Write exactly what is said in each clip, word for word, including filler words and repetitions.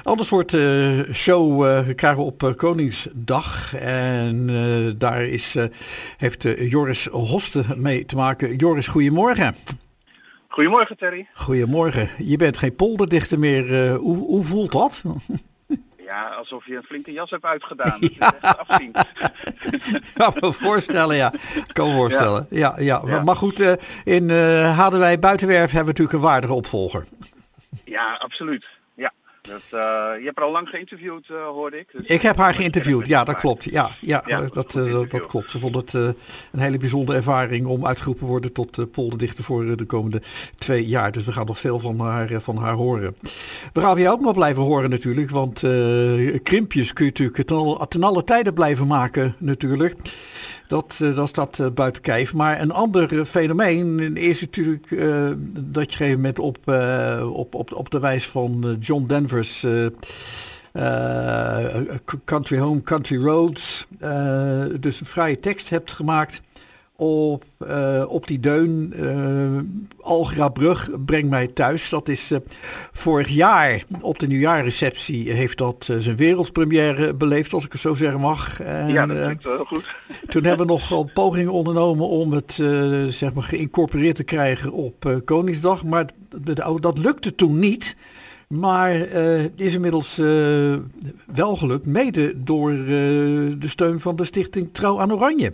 Ander soort uh, show uh, krijgen we op uh, Koningsdag. En uh, daar is, uh, heeft uh, Joris Hoste mee te maken. Joris, goedemorgen. Goedemorgen, Terry. Goedemorgen. Je bent geen polderdichter meer. Uh, hoe, hoe voelt dat? Ja, alsof je een flinke jas hebt uitgedaan. Dat ja. is echt afzien. kan me voorstellen, ja. kan me voorstellen. Ja. Ja, ja. ja. Maar goed, uh, in uh, Hadewij Buitenwerf hebben we natuurlijk een waardige opvolger. Ja, absoluut. Ja. Dat, uh, je hebt haar al lang geïnterviewd, uh, hoorde ik. Dus ik heb haar geïnterviewd, ja, dat klopt. Ja, ja, ja dat, uh, dat, dat klopt. Ze vond het uh, een hele bijzondere ervaring om uitgeroepen te worden tot uh, polderdichter voor uh, de komende twee jaar. Dus we gaan nog veel van haar, uh, van haar horen. We gaan jou ook nog blijven horen natuurlijk, want uh, krimpjes kun je natuurlijk ten, ten alle tijde blijven maken natuurlijk. Dat, uh, dat staat uh, buiten kijf. Maar een ander uh, fenomeen is natuurlijk uh, dat je op een gegeven moment op, uh, op, op, op de wijs van uh, John Denver's uh, uh, Country Home, Country Roads uh, dus een vrije tekst hebt gemaakt op, uh, op die deun. Uh, Algrabrug, breng mij thuis. Dat is uh, vorig jaar op de nieuwjaarreceptie heeft dat uh, zijn wereldpremière beleefd, als ik het zo zeggen mag. En, ja, dat klinkt wel heel goed. Uh, toen hebben we nog al pogingen ondernomen om het uh, zeg maar geïncorporeerd te krijgen op uh, Koningsdag. Maar dat, dat lukte toen niet. Maar uh, is inmiddels uh, wel gelukt, mede door uh, de steun van de stichting Trouw aan Oranje.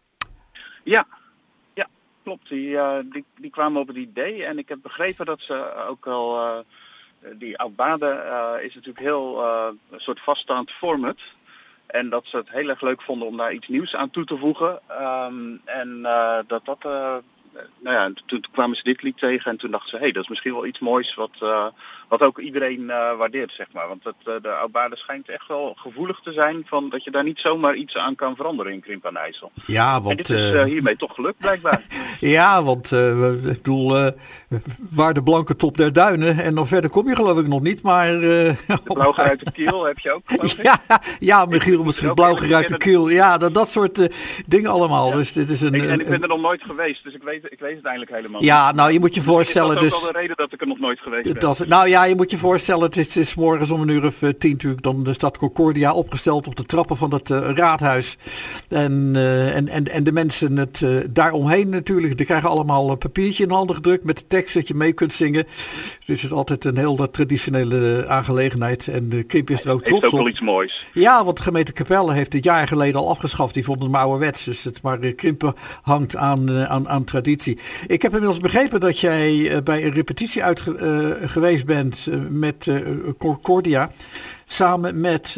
Ja, ja, klopt. Die, uh, die, die kwamen op het idee en ik heb begrepen dat ze ook al, uh, die Oud-Baden uh, is natuurlijk heel uh, een soort vaststaand format. En dat ze het heel erg leuk vonden om daar iets nieuws aan toe te voegen. Um, en uh, dat dat, uh, nou ja, toen, toen kwamen ze dit lied tegen en toen dachten ze, hé, hey, dat is misschien wel iets moois wat, uh, wat ook iedereen uh, waardeert, zeg maar. Want het, uh, de Oud-Baden schijnt echt wel gevoelig te zijn van dat je daar niet zomaar iets aan kan veranderen in Krimp aan de IJssel. Ja, want, en dit is uh, hiermee toch gelukt, blijkbaar. Ja, want uh, ik bedoel, uh, waar de blanke top der duinen en dan verder kom je geloof ik nog niet, maar... Uh, de blauwgeruite kiel heb je ook, geloof ik. Ja, ja Michiel, misschien blauwgeruite kiel. Ja, dat, dat soort uh, dingen allemaal. Ja. Dus dit is een, ik, en ik ben er nog nooit geweest, dus ik weet, ik weet het eigenlijk helemaal ja, niet. Nou, je moet je voorstellen... Dat is dus, ook wel de reden dat ik er nog nooit geweest ben. Dat, nou ja, je moet je voorstellen, het is, het is morgens om een uur of uh, tien natuurlijk, dan staat Concordia opgesteld op de trappen van het uh, raadhuis. En, uh, en, en, en de mensen het uh, daaromheen natuurlijk, die krijgen allemaal een papiertje in de handen gedrukt met de tekst dat je mee kunt zingen. Dus het is altijd een heel uh, traditionele aangelegenheid en de Krimp is er ook trots op. Is ook wel iets moois. Ja, want de gemeente Capelle heeft het jaar geleden al afgeschaft. Die vond het maar ouderwets. Dus het maar uh, Krimpen hangt aan, uh, aan, aan traditie. Ik heb inmiddels begrepen dat jij uh, bij een repetitie uit uh, geweest bent uh, met uh, Concordia. Samen met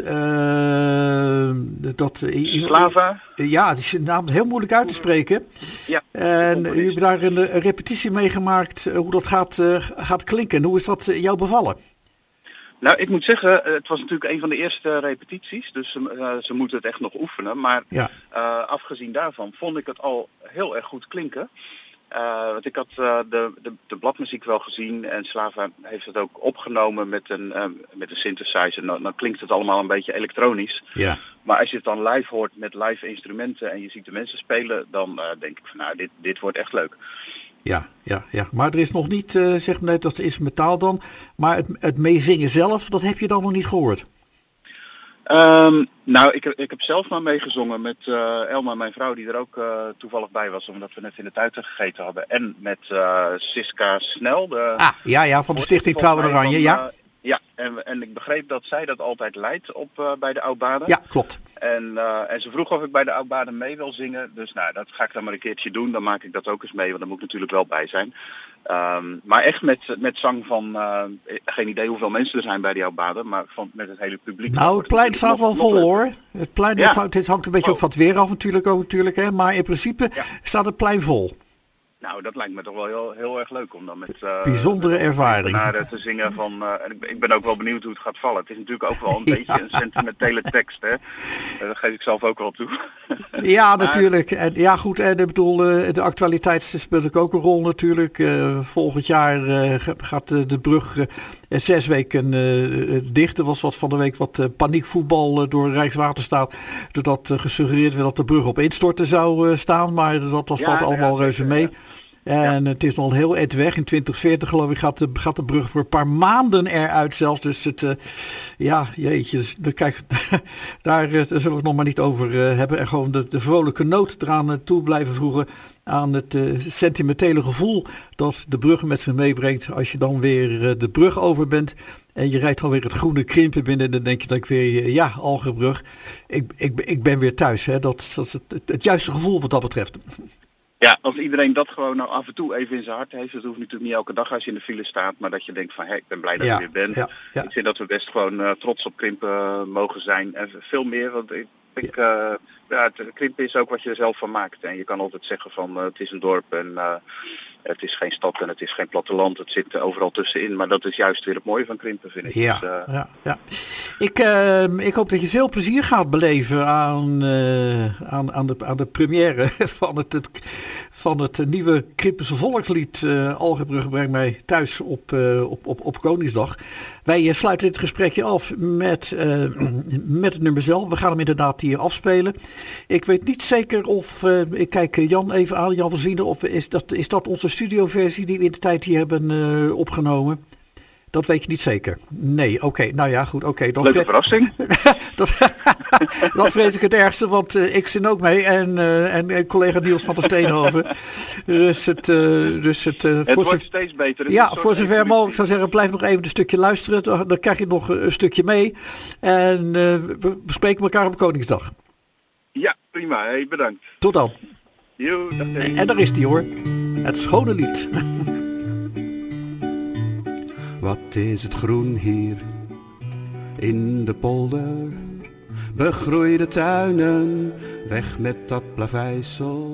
uh, dat uh, Slava. Uh, ja, die is een naam heel moeilijk uit te spreken. Ja. En u hebt daar een, een repetitie meegemaakt uh, hoe dat gaat, uh, gaat klinken. Hoe is dat uh, jou bevallen? Nou, ik moet zeggen, het was natuurlijk een van de eerste repetities, dus uh, ze moeten het echt nog oefenen. Maar ja. uh, afgezien daarvan vond ik het al heel erg goed klinken. Uh, want ik had uh, de, de, de bladmuziek wel gezien en Slava heeft het ook opgenomen met een, uh, met een synthesizer. Nou, dan klinkt het allemaal een beetje elektronisch. Ja. Maar als je het dan live hoort met live instrumenten en je ziet de mensen spelen, dan uh, denk ik van nou, dit, dit wordt echt leuk. Ja, ja, ja. Maar er is nog niet, uh, zeg maar net, dat is metaal dan, maar het, het meezingen zelf, dat heb je dan nog niet gehoord? Um, nou, ik, ik heb zelf maar meegezongen met uh, Elma, mijn vrouw, die er ook uh, toevallig bij was, omdat we net in de tuiten gegeten hadden. En met uh, Siska Snel. De ah, ja, ja, van de Stichting Trouw aan Oranje, van, ja. Uh, ja, en, en ik begreep dat zij dat altijd leidt op, uh, bij de Oud-Baden. Ja, klopt. En, uh, en ze vroeg of ik bij de Oud-Baden mee wil zingen. Dus nou, dat ga ik dan maar een keertje doen. Dan maak ik dat ook eens mee, want daar moet ik natuurlijk wel bij zijn. Um, maar echt met, met zang van, uh, geen idee hoeveel mensen er zijn bij die Oud-Baden, maar van, met het hele publiek. Nou, het plein staat wel vol hoor. Het plein, ja. het, hangt, het hangt een beetje oh. op van het weer af natuurlijk ook natuurlijk, hè. Maar in principe ja. staat het plein vol. Nou, dat lijkt me toch wel heel, heel erg leuk om dan met uh, bijzondere ervaring naar te zingen van. Uh, en ik, ik ben ook wel benieuwd hoe het gaat vallen. Het is natuurlijk ook wel een ja. beetje een sentimentele tekst, hè. Uh, dat geef ik zelf ook wel toe. Ja, maar... natuurlijk. En, ja, goed. En ik bedoel, uh, de actualiteit speelt ook een rol natuurlijk. Uh, volgend jaar uh, gaat uh, de brug uh, zes weken uh, dicht. Er was wat van de week wat uh, paniekvoetbal uh, door Rijkswaterstaat. Doordat uh, gesuggereerd werd dat de brug op instorten zou uh, staan. Maar dat, dat ja, valt allemaal ja, reuze mee. Ja. En ja. Het is nog heel eind weg. In twintig veertig geloof ik gaat de, gaat de brug voor een paar maanden eruit zelfs. Dus het, uh, ja, jeetje. Dus, kijk, daar uh, zullen we het nog maar niet over uh, hebben. En gewoon de, de vrolijke noot eraan uh, toe blijven voegen. Aan het uh, sentimentele gevoel dat de brug met zich meebrengt. Als je dan weer uh, de brug over bent. En je rijdt alweer het groene Krimpen binnen. En dan denk je dat ik weer, uh, ja, Algebrug. Ik, ik, ik ben weer thuis. Hè. Dat, dat is het, het, het juiste gevoel wat dat betreft. Ja, als iedereen dat gewoon nou af en toe even in zijn hart heeft. Dat hoeft natuurlijk niet elke dag als je in de file staat. Maar dat je denkt van, hé, ik ben blij dat ja, ik weer ben. Ja, ja. Ik vind dat we best gewoon uh, trots op Krimpen uh, mogen zijn. En veel meer, want ik... ik uh, ja, het Krimpen is ook wat je er zelf van maakt. En je kan altijd zeggen van, uh, het is een dorp en... Uh, Het is geen stad en het is geen platteland. Het zit overal tussenin. Maar dat is juist weer het mooie van Krimpen, vind ik. Ja, dus, uh... ja, ja. Ik, uh, ik hoop dat je veel plezier gaat beleven aan, uh, aan, aan, de, aan de première van het, het, van het nieuwe Krimpense volkslied. Uh, Algebrug brengt mij thuis op, uh, op, op, op Koningsdag. Wij uh, sluiten dit gesprekje af met, uh, met het nummer zelf. We gaan hem inderdaad hier afspelen. Ik weet niet zeker of... Uh, ik kijk Jan even aan, Jan van Zienen. Of is dat, is dat onze studioversie die we in de tijd hier hebben uh, opgenomen? Dat weet je niet zeker. Nee, oké. Okay. Nou ja, goed. Oké. Okay. Leuke vre- verrassing. dat, dan vrees ik het ergste, want uh, ik zin ook mee. En, uh, en, en collega Niels van der Steenhoven. Dus het... Uh, dus het, uh, het wordt zo, steeds beter. Ja, voor zover mogelijk. Ik zou zeggen, blijf nog even een stukje luisteren. Dan, dan krijg je nog een stukje mee. En uh, we bespreken elkaar op Koningsdag. Ja, prima. Hey, bedankt. Tot dan. Yo, en, en daar is die hoor. Het schone lied. Wat is het groen hier in de polder? Begroeide tuinen, weg met dat plaveisel.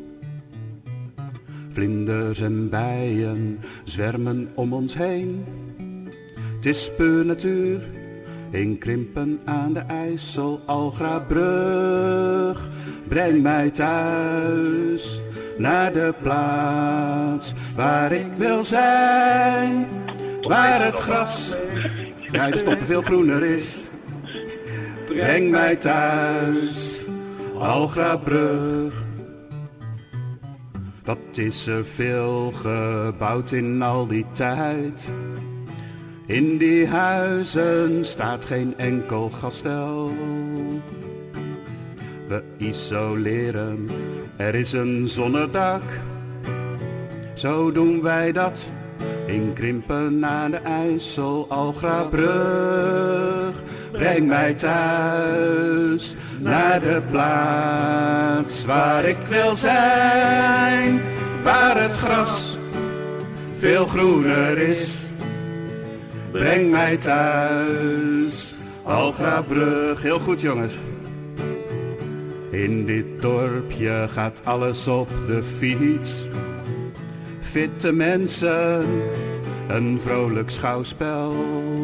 Vlinders en bijen zwermen om ons heen. Het is puur natuur, in Krimpen aan de IJssel. Algrabrug, breng mij thuis naar de plaats waar ik wil zijn. Waar het gras juist op veel groener is. Breng mij thuis, Algrabrug. Dat is er veel gebouwd in al die tijd. In die huizen staat geen enkel gaststel. We isoleren, er is een zonnedak. Zo doen wij dat. In Krimpen aan de IJssel, Algrabrug, breng mij thuis naar de plaats waar ik wil zijn. Waar het gras veel groener is, breng mij thuis, Algrabrug. Heel goed jongens. In dit dorpje gaat alles op de fiets. Fitte mensen, een vrolijk schouwspel.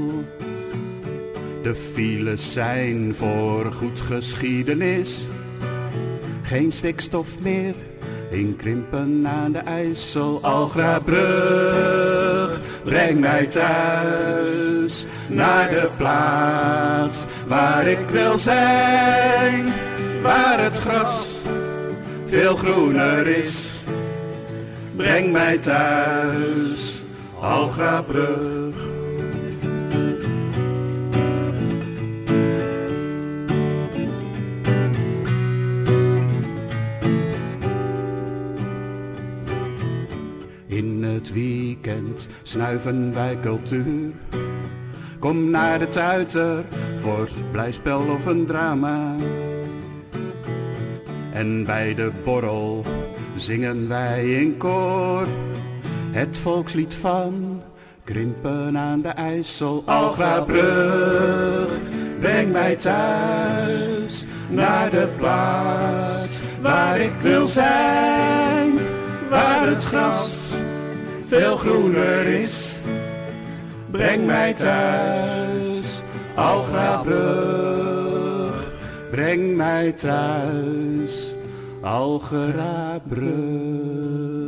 De files zijn voor goed geschiedenis. Geen stikstof meer in Krimpen aan de IJssel. Algrabrug, breng mij thuis naar de plaats waar ik wil zijn. Waar het gras veel groener is. Breng mij thuis, Algrabrug. In het weekend snuiven wij cultuur. Kom naar de Tuiter voor blijspel of een drama. En bij de borrel zingen wij in koor het volkslied van Krimpen aan de IJssel. Algrabrug, breng mij thuis naar de plaats waar ik wil zijn. Waar het gras veel groener is, breng mij thuis, Algrabrug, breng mij thuis, Algrabrug.